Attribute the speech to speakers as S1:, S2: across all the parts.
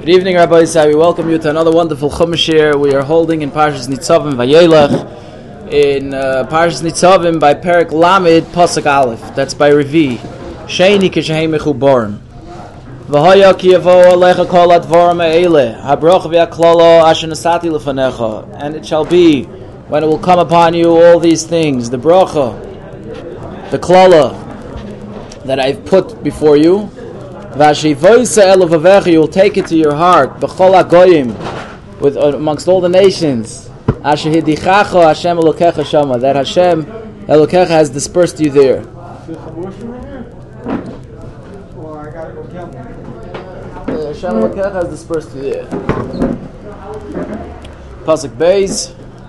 S1: Good evening, Rabbi Isai. We welcome you to another wonderful Chumash here. We are holding in Parshas Nitzavim Vayelech, in Parshas Nitzavim by Perek Lamed Pasuk Aleph. That's by Revi. Sheini Kishahem Mechuborim. V'haya ki yavo alecha kol advarim ha'eleh habrocha v'yaklolo asher nasati lefanecha. And it shall be when it will come upon you all these things, the bracha, the klala that I've put before you. You will take it to your heart, with amongst all the nations, that Hashem Elokecha has dispersed you there. Hashem Elokecha has dispersed you there. Pasuk Beis.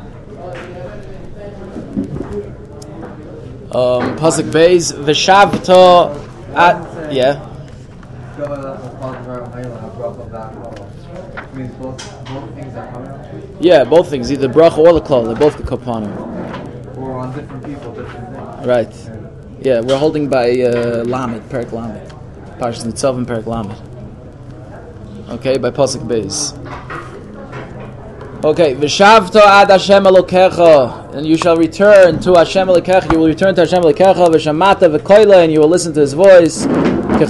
S1: Pasuk Beis. V'shavto at
S2: Means both things are coming up?
S1: Yeah, both things, either bracha or the klal, they both could come upon him.
S2: Or on different people, different things.
S1: Right. Yeah, we're holding by Lamed, Perek Lamed. Parshas Nitzavim, Perek Lamed. Okay, by Pasuk Beis. Okay, V'shavto ad Hashem Elokecha, and you shall return to Hashem Elokecha, you will return to Hashem Elokecha, V'shamata v'koila, and you will listen to His voice. As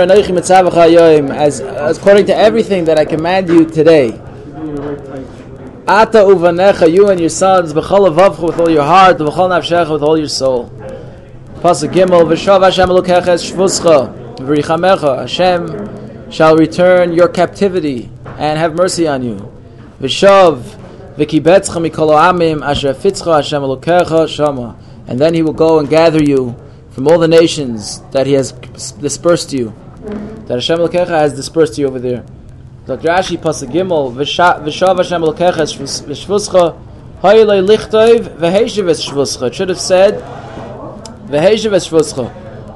S1: according to everything that I command you today. Ata uvanecha, you and your sons, b'chol avavcha, with all your heart, b'chol nafshecha, with all your soul. Pasuk Gimel, v'shav Hashem elokecha es shvuscha, v'richamecha, Hashem shall return your captivity and have mercy on you. V'shav v'kibetzcha mikol ha'amim, asher fitzcha Hashem elokecha shama. And then He will go and gather you from all the nations that He has dispersed you, that Hashem Elokecha has dispersed you over there. Dr. Rashi, Pasuk Gimel, V'shav Hashem Elokecha v'shvuscha, ha'ilei lichtov v'heishiv v'shvuscha. It should have said, v'heishiv v'shvuscha.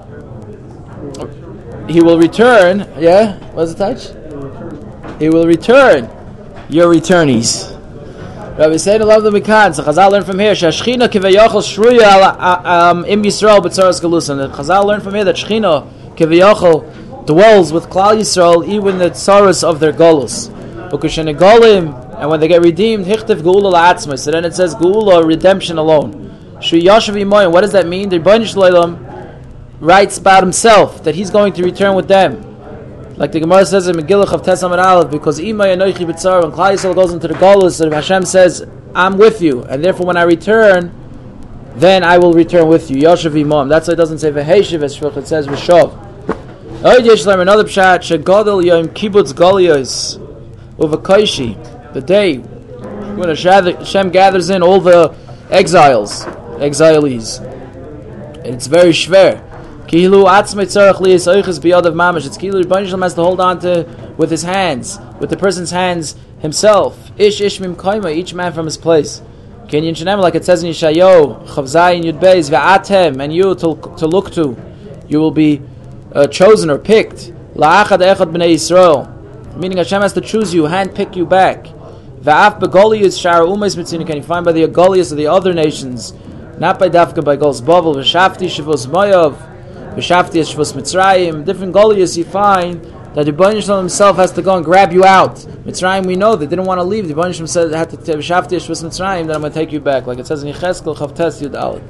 S1: He will return, yeah? What's the touch? He will return your returnees. Rabbi Seinu love the Mikan. So Chazal learned from here. Shashchina kivayachol shruya im Yisrael b'tzaras galusan. Chazal learned from here that Shechina kivayachol dwells with Klal Yisrael even the tzaras of their galus. U'kushenegolim, and when they get redeemed, hichtiv geula la'atzma. So then it says geula, redemption alone. Shu yashav imoyim. What does that mean? The Rebbeinu Shalom writes about Himself that He's going to return with them. Like the Gemara says in Megillah of Tesam and Aleph, because Ima Yanoichi B'tzar, when Klal Yisrael goes into the Golus, and Hashem says, I'm with you, and therefore when I return, then I will return with you. Yoshev Imam. That's why it doesn't say V'heishiv Eshvach, it says V'shov. Another pshat, Shegadol Yom Kibbutz Galiyos Uvakaishi, the day when Hashem gathers in all the exiles, exilees. And it's very shver. Kilu atzmei tzarech liyis oiches biyadav mamash. It's kilu Rebbeinu Shalom has to hold on to with his hands, with the person's hands himself. Ish mim koima, each man from his place. Kenyan shenem, like it says in Yeshayahu, Chavzayin Yud Beis, ve'atem, and you to look to, you will be chosen or picked. La'achad echad b'nei Yisrael, meaning Hashem has to choose you, handpick you back. Ve'af begoliyus shara umeis mitzinu, can you find by the Agolius of the other nations, not by Dafka, by Gols Bavel, v'shafti shavos moyav. V'shafti Shvus Mitzrayim, different Goliaths you find that the Rebbeinu Shalom Himself has to go and grab you out. Mitzrayim, we know they didn't want to leave. The Rebbeinu Shalom said, "Had to V'shafti Shvus Mitzrayim, then I'm going to take you back," like it says in Yechezkel Chavtes Yud Aleph.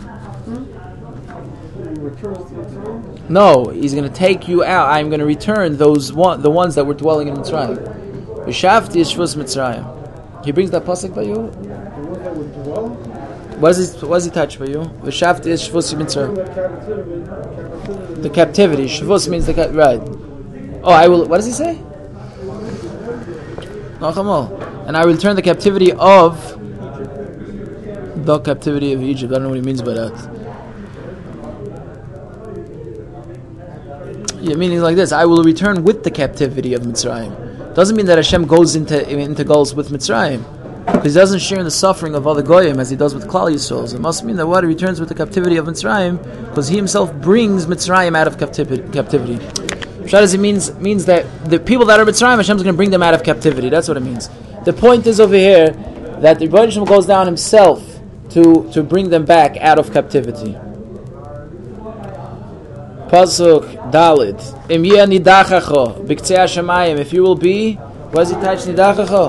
S1: No, He's going to take you out. I'm going to return the ones that were dwelling in Mitzrayim. V'shafti Shvus Mitzrayim. He brings that pasuk by you. What does he touch by you? V'shafti is shvus mitzvah. The captivity. Shvus means the right. Oh, I will. What does he say? And I will turn the captivity of Egypt. I don't know what he means by that. Yeah, meaning like this: I will return with the captivity of Mitzrayim. Doesn't mean that Hashem goes into goals with Mitzrayim. Because He doesn't share in the suffering of other goyim as He does with Klal Yisrael. So it must mean that what He returns with the captivity of Mitzrayim, because He Himself brings Mitzrayim out of captivity. Pshat means that the people that are Mitzrayim, Hashem is going to bring them out of captivity. That's what it means. The point is over here that the Rebbeinu Shalom goes down Himself to bring them back out of captivity. Pasuk Dalid. Im yeh nidachacho b'ktzei hashamayim. If you will be, what does he touch nidachacho?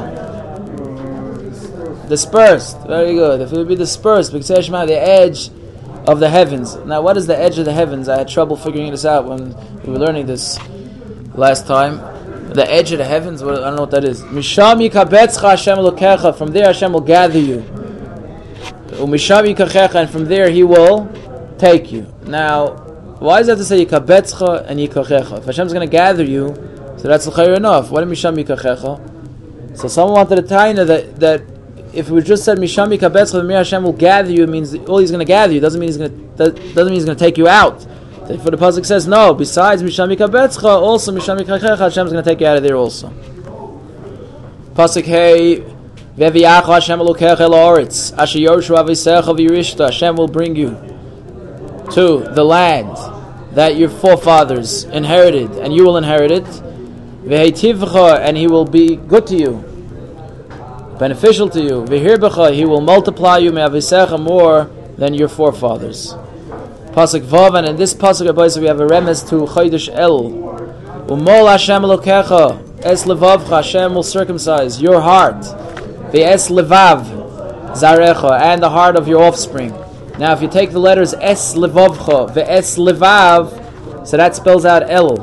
S1: Dispersed. Very good. If it will be dispersed, b'ktzei hashamayim, the edge of the heavens. Now, what is the edge of the heavens? I had trouble figuring this out when we were learning this last time. The edge of the heavens. I don't know what that is. Misham yikabetzcha Hashem elokecha. From there, Hashem will gather you. Umisham yikachecha, and from there He will take you. Now, why does it have to say yikabetzcha and yikachecha? If Hashem's going to gather you, so that's l'chayr enough. Why did Misham yikachecha? So someone wanted to tie in that if we just said Misham yikabetzcha, the Hashem will gather you, it means He's going to gather you. Doesn't mean He's going to take you out. For the pasuk says no. Besides Misham yikabetzcha, also Misham yikachecha, Hashem's going to take you out of there also. Pasuk hey. Hashem will bring you to the land that your forefathers inherited, and you will inherit it. And He will be good to you, beneficial to you. He will multiply you more than your forefathers. Pasuk Vav, and in this pasuk we have a remez to Chodesh El. Umol Hashem Elokecha es levavcha, Hashem will circumcise your heart. Ve'es levav zarecha, and the heart of your offspring. Now, if you take the letters es levavcha, ve'es levav, so that spells out El.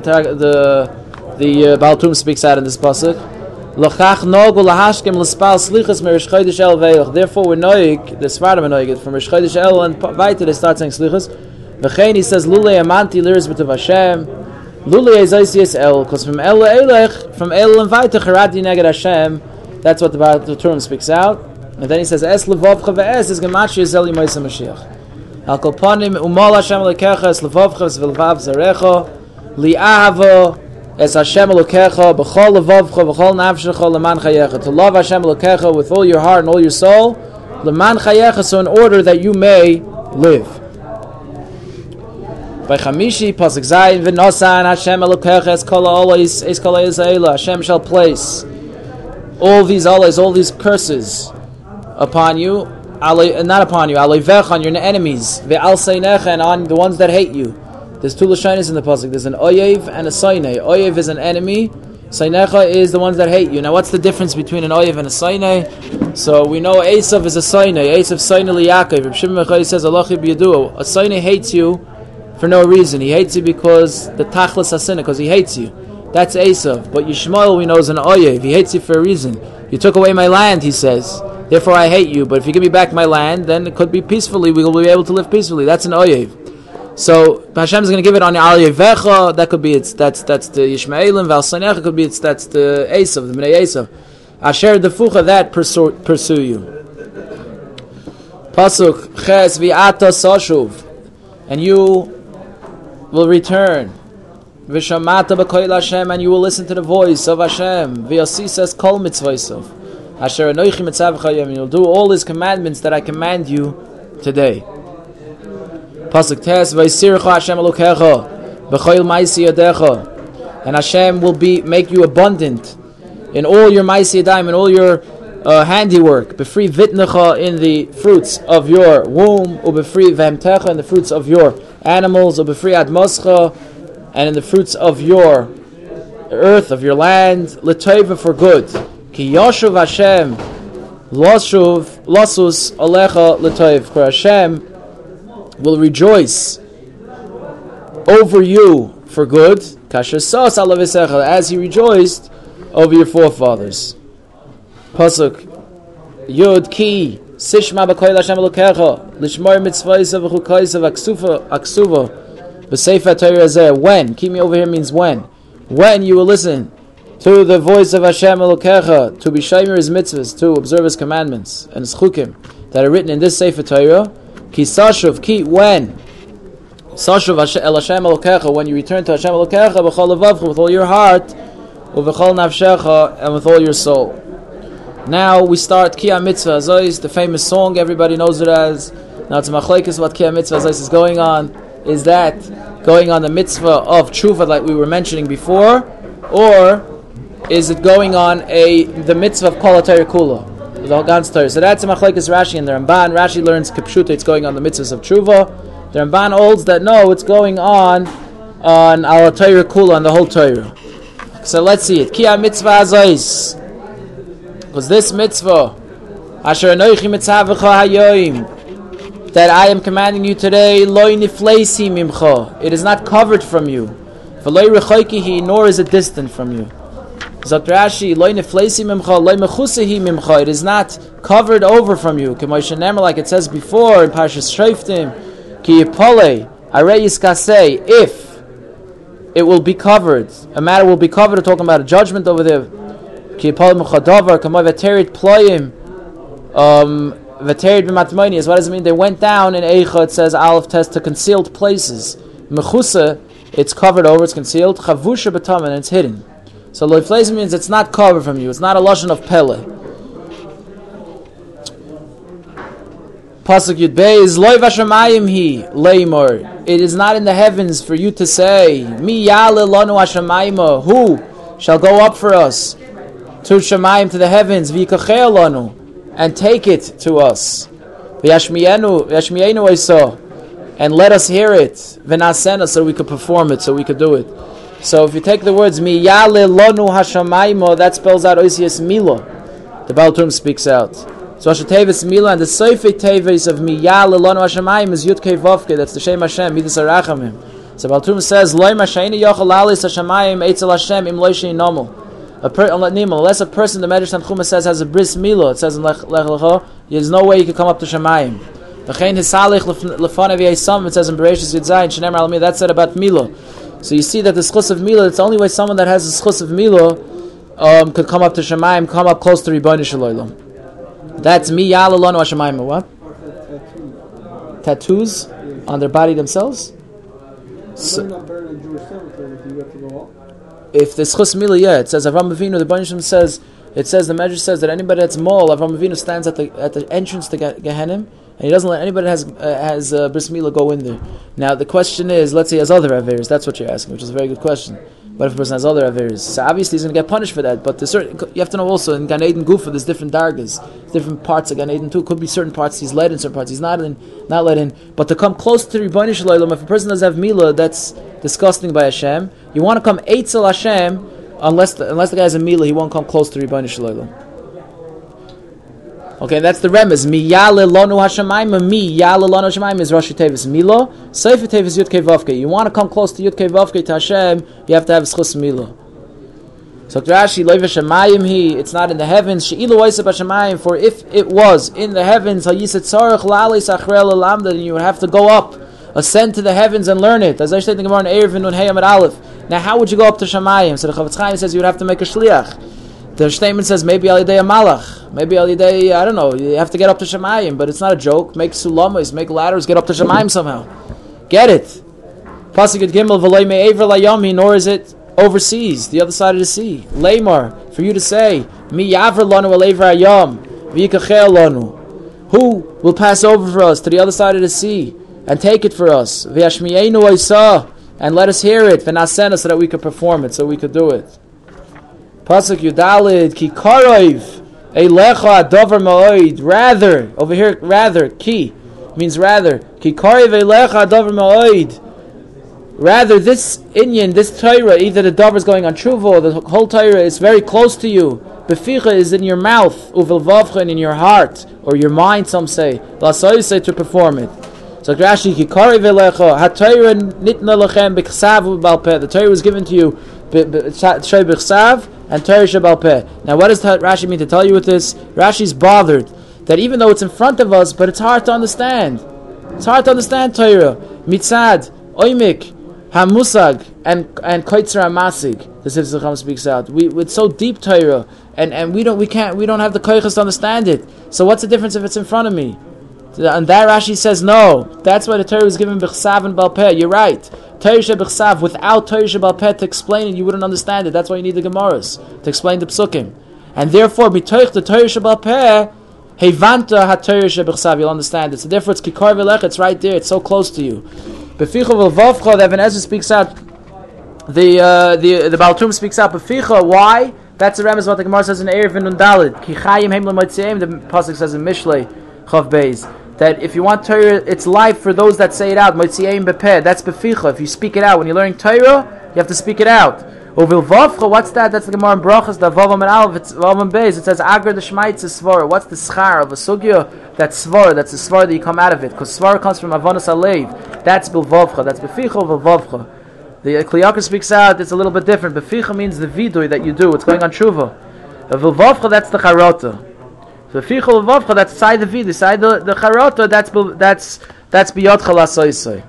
S1: The Baal Tum speaks out in this pasuk. L'chach nogu lahashkem l'spal slichas me Rosh Chodesh El ve'ich. Therefore, we're noig, the Sfardim are noig, from Rosh Chodesh El and weiter they start saying slichas. V'chein he says lulei amanti liris b'tov Hashem. Lulei ezoisius El, because from El le'elech, from El and weiter charadi neged Hashem. That's what the term speaks out. And then he says, Es levavcha ve'es is gemashi zel yimayis HaMashiach. Al kol panim umal Hashem elokecha es levavcha es v'levav zarecha li'ahava es Hashem elokecha b'chol levavcha b'chol nafshecha leman chayecha. To love Hashem elokecha with all your heart and all your soul, leman chayecha, so in order that you may live. By Chamishi, pasuk zayin v'nosan Hashem elokecha es kol ha'olos es kol ha'yisraela. Hashem shall place all these alays, all these curses upon you, not upon you, alayvech, on your enemies, ve'al seinecha, and on the ones that hate you. There's two lashonos in the pasuk. There's an oyev and a sainei. Oyev is an enemy. Seinecha is the ones that hate you. Now, what's the difference between an oyev and a sainei? So we know Esav is a sainei. Esav sainei liyakov. Reb Shimon Mechai says, "Alachi b'yaduo." A sainei hates you for no reason. He hates you because the tachlis hasinah, because he hates you. That's Esav. But Yishmael we know is an oyev. He hates you for a reason. You took away my land, he says. Therefore I hate you. But if you give me back my land, then it could be peacefully. We will be able to live peacefully. That's an oyev. So Hashem is going to give it on Aliyevecha. That could be that's the Yishmaelim. Valsanecha could be that's the Esav, the Bnei Esav. Asher defucha, that pursue you. Pasuk Ches vi'ata sashuv, and you will return. V'shamata b'koil Hashem, and you will listen to the voice of Hashem. V'yasisas kol mitzvaysav. Asher anoichi mitzavcha yom, and you'll do all His commandments that I command you today. Pasuk Tes v'yisircha Hashem elokecha b'koil ma'isi yadecha, and Hashem will make you abundant in all your ma'isi yadayim, in all your handiwork. B'fri vitnecha, in the fruits of your womb, u'b'fri v'hemtecha, in the fruits of your animals, u'b'fri admoscha, and in the fruits of your earth, of your land, l'tova, for good. Ki yoshuv Hashem lasus alecha l'tov, for Hashem will rejoice over you for good, kasher sas alavisecha, as He rejoiced over your forefathers. Pasuk Yud Ki Sishma b'koil Hashem elokecha lishmor mitzvaysav v'chukaysav aksuva b'sefer Torah zeh. When, keep me over here means when you will listen to the voice of Hashem elokecha, to be shomer His mitzvahs, to observe His commandments and His chukim that are written in this sefer Torah. Ki sashuv, ki, when sashuv el Hashem elokecha, when you return to Hashem elokecha b'chol levavcha, with all your heart, u'v'chol nafshecha, and with all your soul. Now we start Ki HaMitzvah Azois, the famous song everybody knows it as. Now it's machlekes what Ki HaMitzvah Azois is going on. Is that going on the mitzvah of tshuva like we were mentioning before, or is it going on the mitzvah of Kol HaTorah Kula, the Gans Torah? So that's a machlekes Rashi and the Ramban. Rashi learns Kipshuta, it's going on the mitzvahs of tshuva, The Ramban holds that no, it's going on Al Torah Kula, on the whole Torah. So let's see it. Ki mitzvah azais. Because this mitzvah, Asher anoichi mitzavecha hayoim, that I am commanding you today, loy nifleisi mimcha. It is not covered from you. V'loy rechoikihi, nor is it distant from you. Zot Rashi, loy nifleisi mimcha, loy mechusehi mimcha. It is not covered over from you. K'moishe nemer, like it says before in Parshas Shreiftim, ki yipolei, arei yiskasei, if it will be covered, a matter will be covered. We're talking about a judgment over there. Ki yipolei mechadavar, kamay v'terit ployim, v'terit b'matmoinias. What does it mean? They went down in Eicha, it says Aleph Test, to concealed places. Mechusa, it's covered over, it's concealed. Chavusha b'tam, and it's hidden. So loifleis means it's not covered from you. It's not a lashon of pele. Pasuk Yud Beis, loy vashamayim hi leimor. It is not in the heavens for you to say, mi yale lanu hashamayim, who shall go up for us to shamayim, to the heavens, v'yikachei lanu, and take it to us. V'yashmiyenu oiso, and let us hear it. V'nasena, so we could perform it, so we could do it. So if you take the words mi yale lanu hashamayim, that spells out oisius mila. The Baal Turim speaks out. So Asher Tevis Mila, and the Seifei Tevis of Mi Yale Lanu Hashemayim is Yud Kei Vavke. That's the Shem Hashem, Midas HaRachamim. So Baal Turim says, Loi Mashaini Yochel Lalis Hashemayim Eitzel Hashem Im Loi Shein Nomel. Unless a person, the Medrash Tanchuma says, has a bris Mila, it says in Lech Lecho, there's no way you can come up to Shemayim. V'chein Hisalich Lefonav Yisam, it says in Bereshis Yud Zayin, Shenemar Alamir, that's said about Mila. So you see that the schus of Mila, it's the only way someone that has the schus of Mila could come up to Shemayim, come up close to Ribono Shel Olam. That's mi yala lanu hashamayim. What? Tattoos on their body themselves? So, if the schus mila, yeah, it says Avram Avinu. The Banishim says, it says the Medrash says that anybody that's mol, Avram Avinu stands at the entrance to Gehenim, and he doesn't let anybody that has bris mila go in there. Now the question is, let's say he has other averes. That's what you're asking, which is a very good question. What if a person has other averes? So obviously he's going to get punished for that. But you have to know also, in Gan Eden Gufa, there's different dargas, different parts of Gan Eden too. Could be certain parts he's led in, certain parts he's not let in. But to come close to Ribono Shel Olam, if a person doesn't have Mila, that's disgusting by Hashem. You want to come Eitzel Hashem, unless the guy has a Mila, he won't come close to Ribono Shel Olam. Okay, that's the remez. Mi yale lanu hashamayim. Mi yale lanu hashamayim is Rashi Tevis Mila. Seifei Tevis Yud Kei Vavke. You want to come close to Yud Kei Vavke, to Hashem, you have to have schus Mila. So Rashi loy v'shamayim hi. It's not in the heavens. She'ilu oiseh b'shamayim. For if it was in the heavens, hayiset tzarich la'alis achrei l'lamda, then you would have to go up, ascend to the heavens and learn it. As I said in the Gemara in Erev Nun Hey Amud Aleph. Now, how would you go up to Shamayim? So the Chavetz Chaim says you would have to make a shliach. The statement says maybe al yidei a malach, maybe al yidei, I don't know, you have to get up to Shemayim, but it's not a joke. Make sulamas, make ladders, get up to Shemayim somehow. Get it. Pasuk Yud Gimel v'loi me'ever layami, nor is it overseas, the other side of the sea. Leimar, for you to say, mi yaver lanu al ever hayam, v'yikachel lanu. Who will pass over for us to the other side of the sea and take it for us? V'yashmiyeinu oisah, and let us hear it, v'nasena, so that we could perform it, so we could do it. Pasuk Yudalid ki karoiv eilecha davar ma'oid. Rather, over here, rather, ki means rather. Ki karoiv eilecha davar ma'oid. Rather, this inyan, this Torah, either the davar is going on tshuva, or the whole Torah is very close to you. Beficha is in your mouth, uvelvavcha, in your heart, or your mind, some say. Lasoy say to perform it. So Rashi ki karoiv eilecha ha-Torah nitna lechem b'chsav u'balpeh. The Torah was given to you b'chsav and Torah Shebal Peh. Now what does Rashi mean to tell you with this? Rashi's bothered that even though it's in front of us, but it's hard to understand. It's hard to understand Torah. Mitzad, Oimik, Hamusag, and Koitzer HaMasig. The Sifsei Chacham speaks out. It's so deep Torah, and we don't have the koiches to understand it. So what's the difference if it's in front of me? And that Rashi says no. That's why the Torah was given b'chsav and balpeh. You're right. Torah sheb'chsav, without Torah shebalpeh to explain it, you wouldn't understand it. That's why you need the Gemaras to explain the psukim. And therefore, mitoich the Torah shebalpeh, hevanta ha-Torah sheb'chsav, you'll understand it. So therefore, it's kikar v'lech, it's right there, it's so close to you. Beficha v'lvavcha, the Even Ezra speaks out, the Baal Turim speaks out, beficha, why? That's the remez what the Gemara says in Erev Nun Daled. Ki chayim heim l'moitzeim, the pasuk says in Mishlei, Chav Beis. that if you want Torah, it's life for those that say it out. Motzieim bepeh. That's beficha. If you speak it out when you're learning Torah, you have to speak it out. Uvilvavcha, what's that? That's the Gemara in Brachas. The Vavam and Aleph. It's Vavam Beis. It says Agar the Shmaitz is svara. What's the schar of a sugya? That's svara. That's the svara that you come out of it. Because svara comes from Avonas Alev. That's bilvavcha. That's beficha uvilvavcha. The Kli Yakar speaks out. It's a little bit different. Beficha means the vidui that you do. It's going on tshuva. Uvilvavcha, that's the charota. Beficha uvilvavcha, that's side the vidui, side the charota. That's biyot chalasoisoi.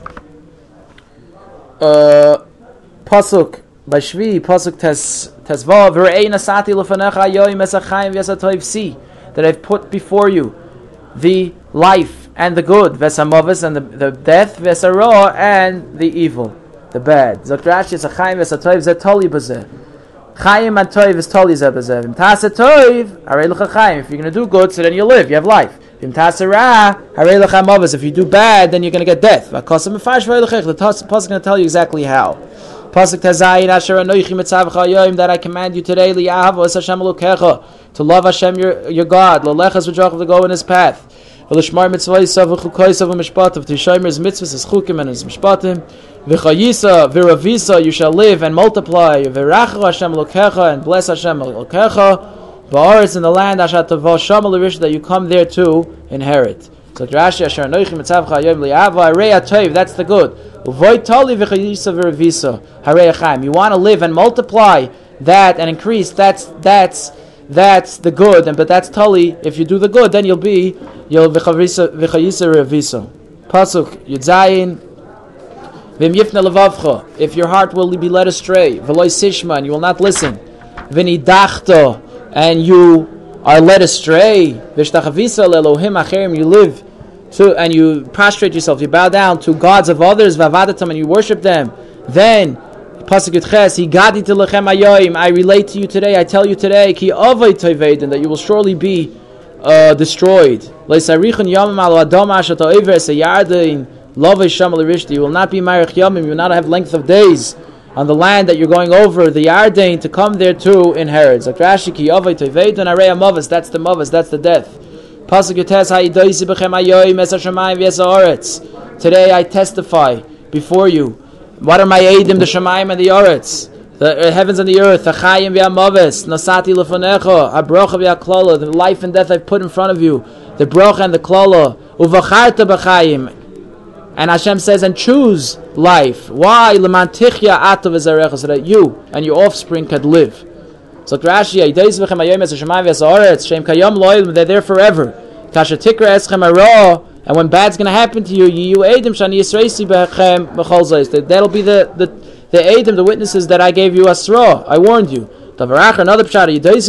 S1: Pasuk. By Shvi, Pasuk Tezvav, V're'ei nasati l'fanecha yoyim esachayim v'esatoiv si, that I've put before you the life and the good, v'esamavis and the death, v'esara and the evil, the bad. Zok Rashi, esachayim v'esatoiv zeh toli b'zeh. Chayim and toiv is toli zeh b'zeh. V'im ta'aseh toiv, harei l'cha chayim. If you're going to do good, so then you live, you have life. V'im ta'aseh ra, harei l'cha mavis. If you do bad, then you're going to get death. V'akosem mefarsh v'rei l'chech. The Pasuk is going to tell you exactly how. Pasuk Tazayin Asher Anoichi Mitzavcha Yoim, that I command you today Li'ahavos Hashem Elokecha, to love Hashem your God, L'lechas v'jochav, to go in His path, V'lishmar mitzvaysav v'chukoysav v'mishpatav, to shomer His mitzvahs, His chukim and His mishpatim, V'chayisa v'ravisa, you shall live and multiply, V'rachu Hashem Elokecha, and bless Hashem Elokecha, Ba'aretz, in the land Asher Tavo Sham L'rish, that you come there to inherit. So Rashi Asher Anoichi Mitzavcha Yoim Li'ava Arei HaToiv, that's the good. You want to live and multiply that and increase. That's the good, but that's tali. If you do the good, then you'll v'chayisa revisa. Pasuk Yudzayin. V'im yifna levavcha. If your heart will be led astray, v'loy sishma, and you will not listen. V'nidachta, and you are led astray. V'shtachavisa le'elohim acherim, you live. And you prostrate yourself, you bow down to gods of others, vavadatam, and you worship them. Then, Pasuk Yudches, Higadi to lechem hayoim, I relate to you today, I tell you today, ki avay toiveiden, that you will surely be destroyed. Leisarichun yomim alo adom asher toiver esayardein lovay sham l'rishti. You will not be marich yomim, you will not have length of days on the land that you're going over, the Yarden, to come there to inherit. Zakrashi ki avay toiveiden arei amavas, that's the mavas, that's the death. Today I testify before you. What are my eidim, the Shemaim and the Oretz, the heavens and the earth, the Chayim v'Amaves, Nasati l'fanecha, Habrocha v'Aklala, the life and death I've put in front of you, the Brocha and the Klala, Uvacharta b'Chayim. And Hashem says, and choose life. Why? L'man tichya atav v'zarecha, so that you and your offspring could live. So Rashi, they're there forever. And when bad's going to happen to you, that'll be the Eidim, the witnesses that I gave you Asra. I warned you. Another pshat,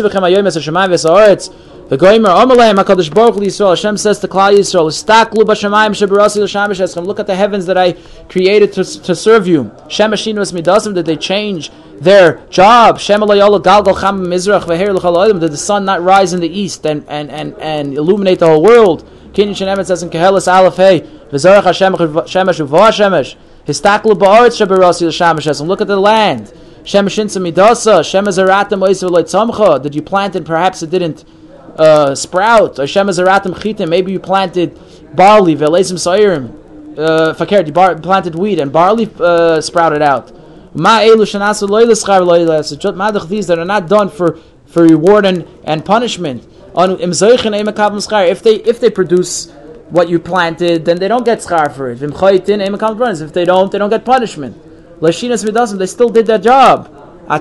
S1: the Goymer Amalei HaKadosh Baruch Hu Yisrael. Hashem says to Klal Yisrael, "Istaklu b'shamayim shebarasi l'shamish eschem." Look at the heavens that I created to serve you. Shemashinus midasim, did they change their job? Shemalayol galgal cham mizrach v'her l'chal adam. Did the sun not rise in the east and illuminate the whole world? Kinyan Shenemet says in Kehelis Aleph Hey, v'zarach Hashem shemesh u'vah shemesh. Istaklu ba'aretz shebarasi l'shamish eschem. Look at the land. Shemashinsa midasa shemazaratim oisav loitzamcha. Did you plant it? Perhaps it didn't sprout. Maybe you planted barley, you planted wheat and barley sprouted out. These that are not done for reward and punishment. If they produce what you planted, then they don't get schar for it. If they don't get punishment. They still did their job. You,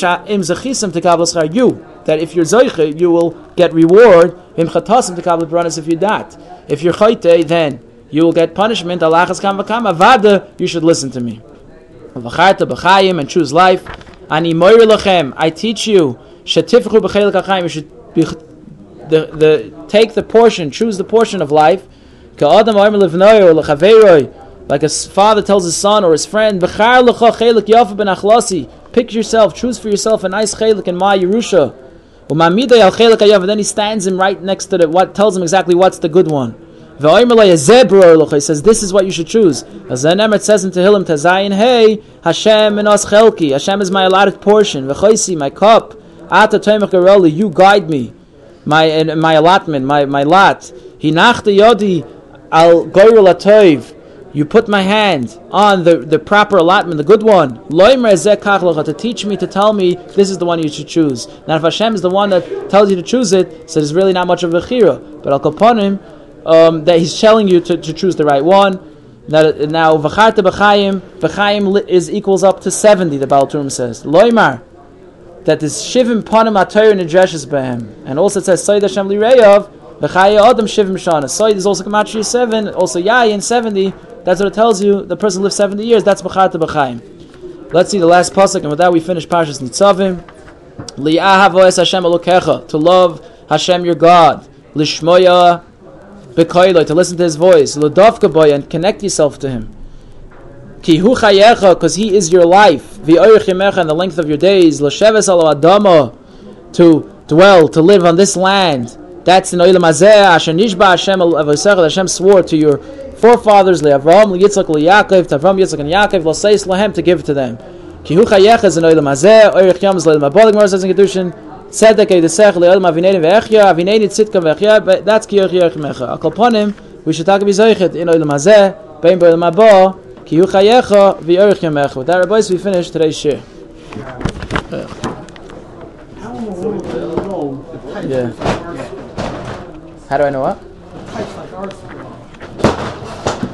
S1: that if you're zoiche, you will get reward. If you're not, if you're chayte, then you will get punishment. You should listen to me. And choose life. I teach you. You should take the portion, choose the portion of life. Like a father tells his son or his friend, pick yourself, choose for yourself a nice chelik in my Yerusha. And then he stands him right next to what tells him exactly what's the good one. He says, this is what you should choose. As it says in Tehillim Tazayin, hey, Hashem minos chelki, Hashem is my allotted portion. My cup, you guide me. My allotment, my lot. Hinachta yodi Al goyru latoiv. You put my hand on the proper allotment, the good one. To teach me, to tell me, this is the one you should choose. Now, if Hashem is the one that tells you to choose it, so there's really not much of a chira. But Al Kaponim, that He's telling you to choose the right one. Now, v'charta b'chayim is equals up to 70. The Baal Turim says. Loimar, that is shivim panim atayr nidreshes b'hem, and also it says Soid Hashem lireyav v'chaya adam shivim shana. Soid is also gematria 7, also yayin 70. That's what it tells you. The person lives 70 years. That's b'charta b'chayim. Let's see the last pasuk, and with that we finish Parshas Nitzavim. Li'ahav es Hashem Elokecha, to love Hashem your God. Lishmoya b'koilo, to listen to His voice. L'davka boy, and connect yourself to Him. Ki hu chayecha, because He is your life. V'oich yemecha, and the length of your days. L'sheves alo adama, to dwell, to live on this land. That's in Olam Hazeh. Asher nishba Hashem Elosecha, Hashem swore to your forefathers, Avraham, Yitzchak, Yaakov, to Avraham, Yitzchak, and Yaakov, L'seis lahem, to give it to them. Ki hu chayecha is in Olam Hazeh. Oich yom is Olam Haba. The Gemara says in Kedushin, Tzedek edesech le'olam avineni ve'echya, avineni tzitka ve'echya, but that's ki yoch mecha. Al kolponim, we should talk about Zoichet in Olam Hazeh, bein b'Olam Haba, ki hu chayecha v'yorich mecha. With that, Rabbis, we finish today's shir. Yeah. How do I know what?